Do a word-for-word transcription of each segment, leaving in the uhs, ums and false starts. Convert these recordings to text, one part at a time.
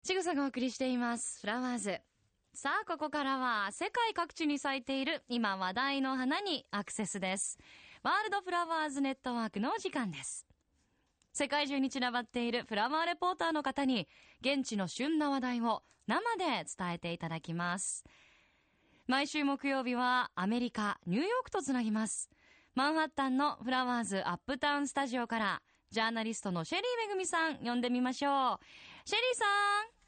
ちぐさがお送りしていますフラワーズ。さあここからは世界各地に咲いている今話題の花にアクセスです。ワールドフラワーズネットワークのお時間です。世界中に散らばっているフラワーレポーターの方に現地の旬な話題を生で伝えていただきます。毎週木曜日はアメリカニューヨークとつなぎます。マンハッタンのフラワーズアップタウンスタジオからジャーナリストのシェリーめぐみさん呼んでみましょう。シェリーさん。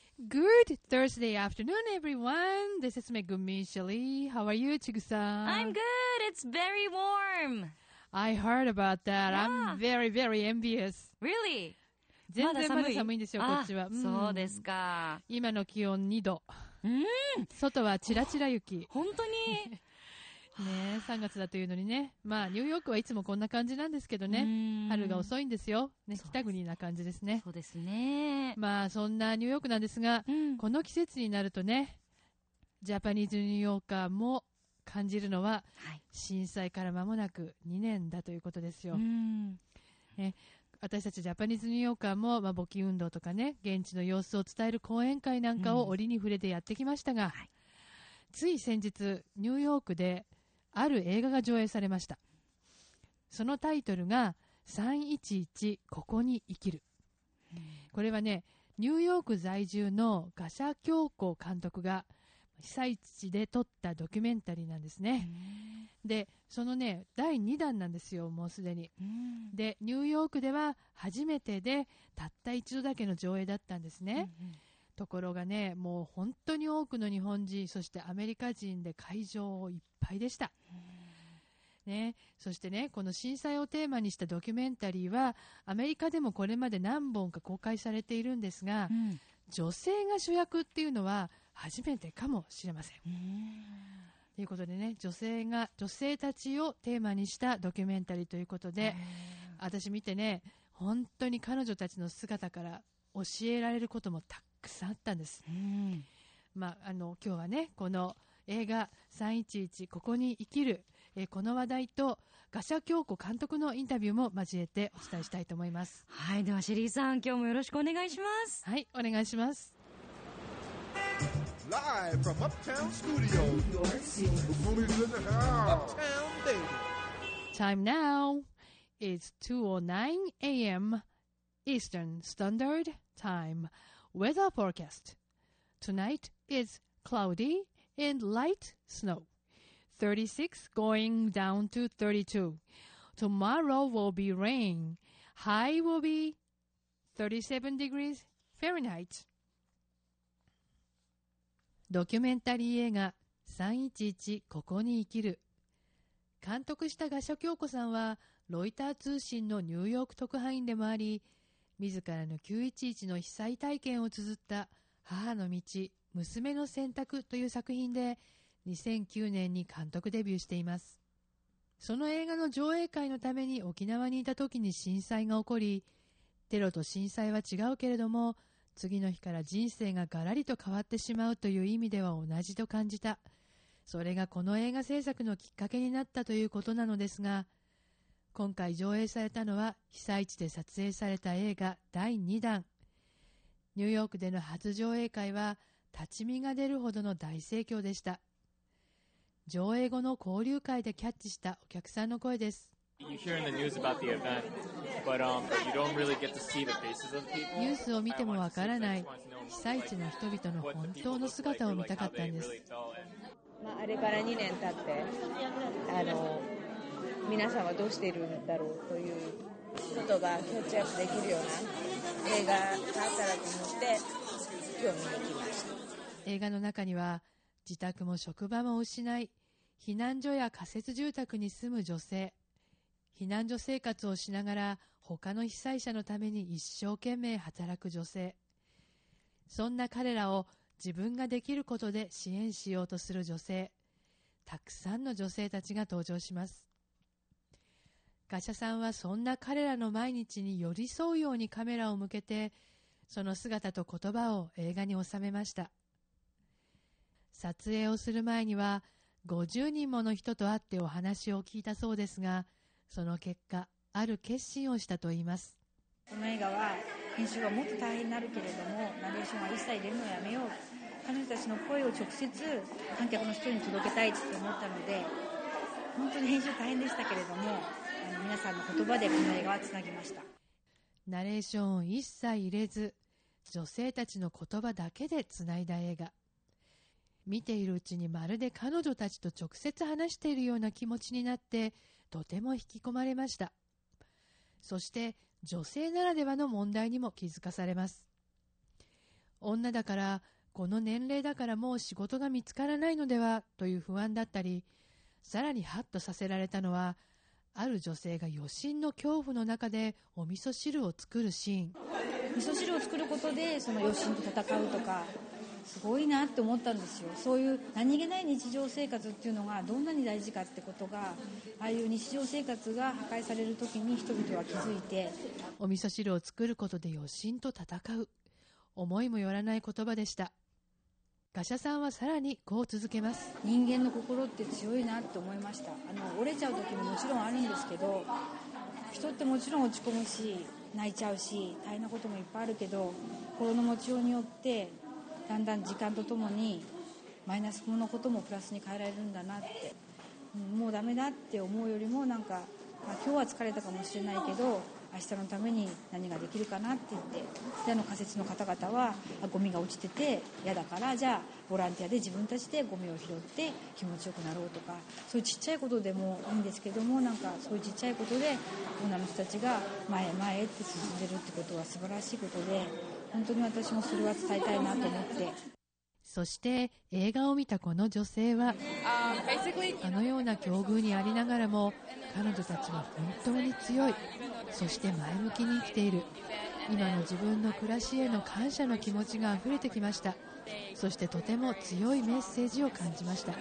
Good Thursday afternoon, everyone. This is Megumi Shelley. How are you, Chigusa? I'm good. It's very warm. I heard about that. Yeah. I'm very, very envious. Really? 全然まだ寒いんですよ、こっちは。 うん、そうですか。 今の気温にど。 うん。 外はチラチラ雪。 本当にねえ、さんがつだというのにね。まあ、ニューヨークはいつもこんな感じなんですけどね。春が遅いんですよ。ね、北国な感じですね。 そうですね。 まあ、そんなニューヨークなんですが、うん、この季節になるとね、ジャパニーズニューヨーカーも感じるのは、はい、震災から間もなくにねんだということですよ。うんね、私たちジャパニーズニューヨーカーも、まあ、募金運動とかね、現地の様子を伝える講演会なんかを折に触れてやってきましたが、うんはい、つい先日、ニューヨークである映画が上映されました。そのタイトルがさんいちいちここに生きる。これはね、ニューヨーク在住の賀謝京子監督が被災地で撮ったドキュメンタリーなんですね。で、そのね、だいにだんなんですよ、もうすでに。で、ニューヨークでは初めてでたった一度だけの上映だったんですね。うんうん、ところがね、もう本当に多くの日本人、そしてアメリカ人で会場いっぱいでした。ね、そしてね、この震災をテーマにしたドキュメンタリーはアメリカでもこれまで何本か公開されているんですが、うん、女性が主役っていうのは初めてかもしれません。ということでね、女性が女性たちをテーマにしたドキュメンタリーということで、私見てね、本当に彼女たちの姿から教えられることもたくさんあったんです。うんまあ、あの今日はね、この映画さんいちいちここに生きる、えー、この話題と賀謝京子監督のインタビューも交えてお伝えしたいと思います。 はい、ではシェリーさん、今日もよろしくお願いします。 はい、お願いします。 Live from Uptown Studios, New York City. Movies in the house. Uptown Baby. Time now is two oh nine a.m. Eastern Standard Time. Weather forecast. Tonight is cloudy and light snow. thirty-six going down to thirty-two. Tomorrow will be rain. High will be thirty-seven degrees Fahrenheit. ドキュメンタリー映画さんいちいちここに生きる。監督した賀謝京子さんはロイター通信のニューヨーク特派員でもあり、自らのきゅういちいちの被災体験を綴った母の道、娘の選択という作品でにせんきゅうねんに監督デビューしています。その映画の上映会のために沖縄にいた時に震災が起こり、テロと震災は違うけれども、次の日から人生がガラリと変わってしまうという意味では同じと感じた。それがこの映画制作のきっかけになったということなのですが、今回上映されたのは被災地で撮影された映画だいにだん。ニューヨークでの初上映会は立ち見が出るほどの大盛況でした。上映後の交流会でキャッチしたお客さんの声です。 You hear in the news about the event, but um, you don't really get to see the faces of people. ニュースを見てもわからない被災地の人々の本当の姿を見たかったんです。 まあ、あれからにねん経って、あの皆さんはどうしているんだろうということがキャッチアップできるような映画があったらと思って今日見に来ました。 映画の中には自宅も職場も失い、避難所や仮設住宅に住む女性、避難所生活をしながら他の被災者のために一生懸命働く女性、そんな彼らを自分ができることで支援しようとする女性、たくさんの女性たちが登場します。賀謝さんはそんな彼らの毎日に寄り添うようにカメラを向けて、その姿と言葉を映画に収めました。撮影をする前にはごじゅうにんもの人と会ってお話を聞いたそうですが、その結果、ある決心をしたといいます。 この映画は編集はもっと大変になるけれども、ナレーションは一切入れるのをやめよう、彼女たちの声を直接観客の人に届けたいって思ったので、本当に編集大変でしたけれども、あの皆さんの言葉でこの映画はつなぎました。 ナレーションを一切入れず、女性たちの言葉だけでつないだ映画。見ているうちにまるで彼女たちと直接話しているような気持ちになって、とても引き込まれました。そして女性ならではの問題にも気づかされます。女だから、この年齢だからもう仕事が見つからないのではという不安だったり、さらにハッとさせられたのは、ある女性が余震の恐怖の中でお味噌汁を作るシーン。 味噌汁を作ることでその余震と戦うとか、すごいなって思ったんですよ。そういう何気ない日常生活っていうのがどんなに大事かってことが、ああいう日常生活が破壊される時に人々は気づいて、 お味噌汁を作ることで余震と戦う、思いもよらない言葉でした。ガシャさんはさらにこう続けます。 人間の心って強いなって思いました。あの折れちゃう時ももちろんあるんですけど、人ってもちろん落ち込むし泣いちゃうし大変なこともいっぱいあるけど、心の持ちようによってだんだん時間とともにマイナスのこともプラスに変えられるんだなって、もうダメだって思うよりもなんか、まあ、今日は疲れたかもしれないけど明日のために何ができるかなって言って、であの仮設の方々はゴミが落ちてて嫌だから、じゃあボランティアで自分たちでゴミを拾って気持ちよくなろうとか、そういうちっちゃいことでもいいんですけども、なんかそういうちっちゃいことで女の人たちが前へ前へって進んでるってことは素晴らしいことで、本当に私もそれは伝えたいなと思って。 そして映画を見たこの女性は、あのような境遇にありながらも彼女たちは本当に強い、そして前向きに生きている、今の自分の暮らしへの感謝の気持ちがあふれてきました。そしてとても強いメッセージを感じました。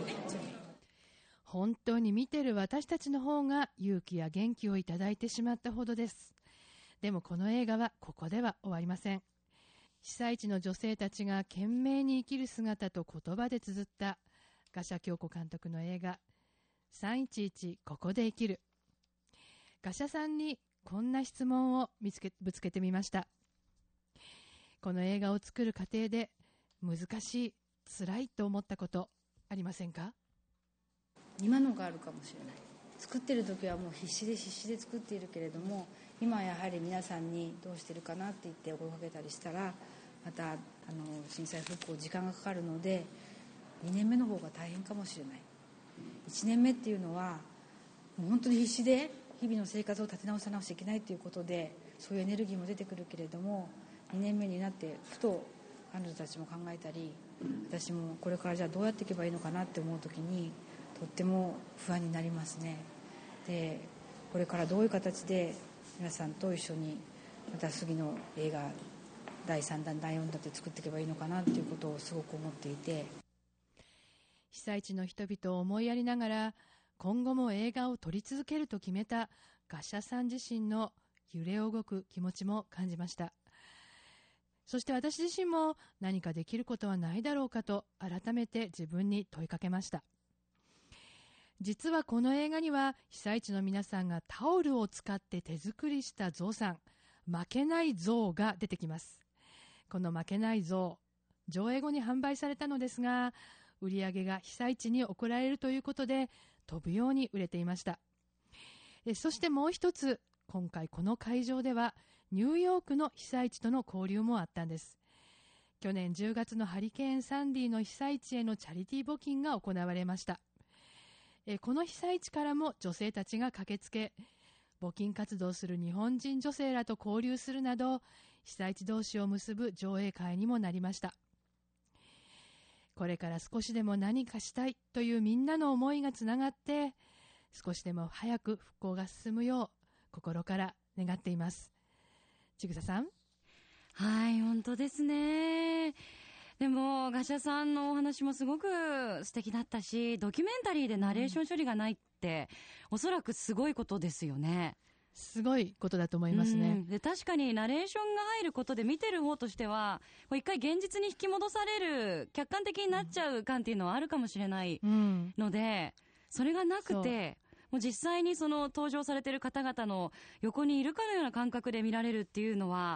本当に見てる私たちの方が勇気や元気をいただいてしまったほどです。でもこの映画はここでは終わりません。被災地の女性たちが懸命に生きる姿と言葉で綴ったガシャ京子監督の映画さんいちいちここで生きる。ガシャさんにこんな質問を見つけぶつけてみました。この映画を作る過程で難しい、辛いと思ったことありませんか？ 今のがあるかもしれない。作ってる時はもう必死で必死で作っているけれども、今はやはり皆さんにどうしてるかなって言ってお声かけたりしたら、またあの震災復興時間がかかるのでにねんめの方が大変かもしれない。いちねんめっていうのはもう本当に必死で日々の生活を立て直さなくちゃいけないということで、そういうエネルギーも出てくるけれども、にねんめになってふと彼女たちも考えたり、私もこれからじゃあどうやっていけばいいのかなって思うときにとっても不安になりますね。でこれからどういう形で皆さんと一緒にまた次の映画だいさんだんだいよんだんって作っていけばいいのかなっていうことをすごく思っていて、 被災地の人々を思いやりながら今後も映画を撮り続けると決めたガシャさん自身の揺れ動く気持ちも感じました。そして私自身も何かできることはないだろうかと改めて自分に問いかけました。実はこの映画には被災地の皆さんがタオルを使って手作りしたゾウさん、負けないゾウが出てきます。この負けないゾウ、上映後に販売されたのですが、売り上げが被災地に送られるということで飛ぶように売れていました。えそしてもう一つ、今回この会場ではニューヨークの被災地との交流もあったんです。去年じゅうがつのハリケーンサンディの被災地へのチャリティー募金が行われました。えこの被災地からも女性たちが駆けつけ、募金活動する日本人女性らと交流するなど、被災地同士を結ぶ上映会にもなりました。これから少しでも何かしたいというみんなの思いがつながって、少しでも早く復興が進むよう心から願っています。ちぐささん。 はい、本当ですね。でもガシャさんのお話もすごく素敵だったし、ドキュメンタリーでナレーション処理がないって、うん、おそらくすごいことですよね。 すごいことだと思いますね。 うん、で確かにナレーションが入ることで見てる方としては一回現実に引き戻される、客観的になっちゃう感っていうのはあるかもしれないので、うん、それがなくてもう実際にその登場されている方々の横にいるかのような感覚で見られるっていうのは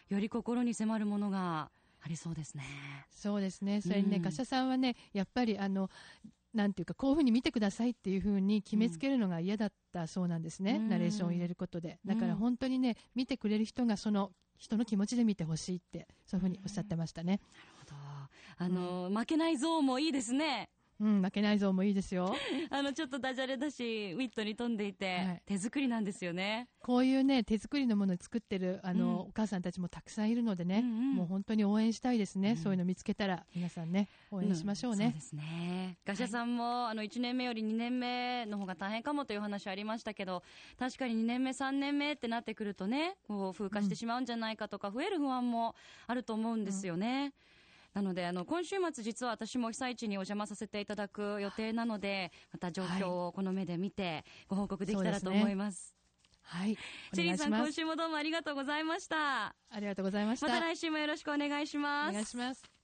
より心に迫るものがありそうですね。 そうですね。それにね、 うん、 ガシャさんはね、やっぱりあのなんていうか、こういうふうに見てくださいっていうふうに決めつけるのが嫌だったそうなんですね、うん、ナレーションを入れることで。だから本当にね、見てくれる人がその人の気持ちで見てほしいって、そういうふうにおっしゃってましたね。 うん、なるほど。あの、うん、負けない像もいいですね。 うん、負けない像もいいですよ。 あのちょっとダジャレだしウィットに富んでいて、はい、手作りなんですよね。 こういうね手作りのものを作ってるあの、うん、お母さんたちもたくさんいるのでね、うんうん、もう本当に応援したいですね、うん、そういうの見つけたら皆さんね応援しましょうね、 うん、そうですね。ガシャさんも、はい、あのいちねんめよりにねんめの方が大変かもという話ありましたけど、確かににねんめさんねんめってなってくるとね、こう風化してしまうんじゃないかとか、うん、増える不安もあると思うんですよね、うん。なのであの今週末実は私も被災地にお邪魔させていただく予定なので、また状況をこの目で見てご報告できたらと思います。 はい、 チェリーさん、今週もどうもありがとうございました。 ありがとうございました。 また来週もよろしくお願いします。 お願いします。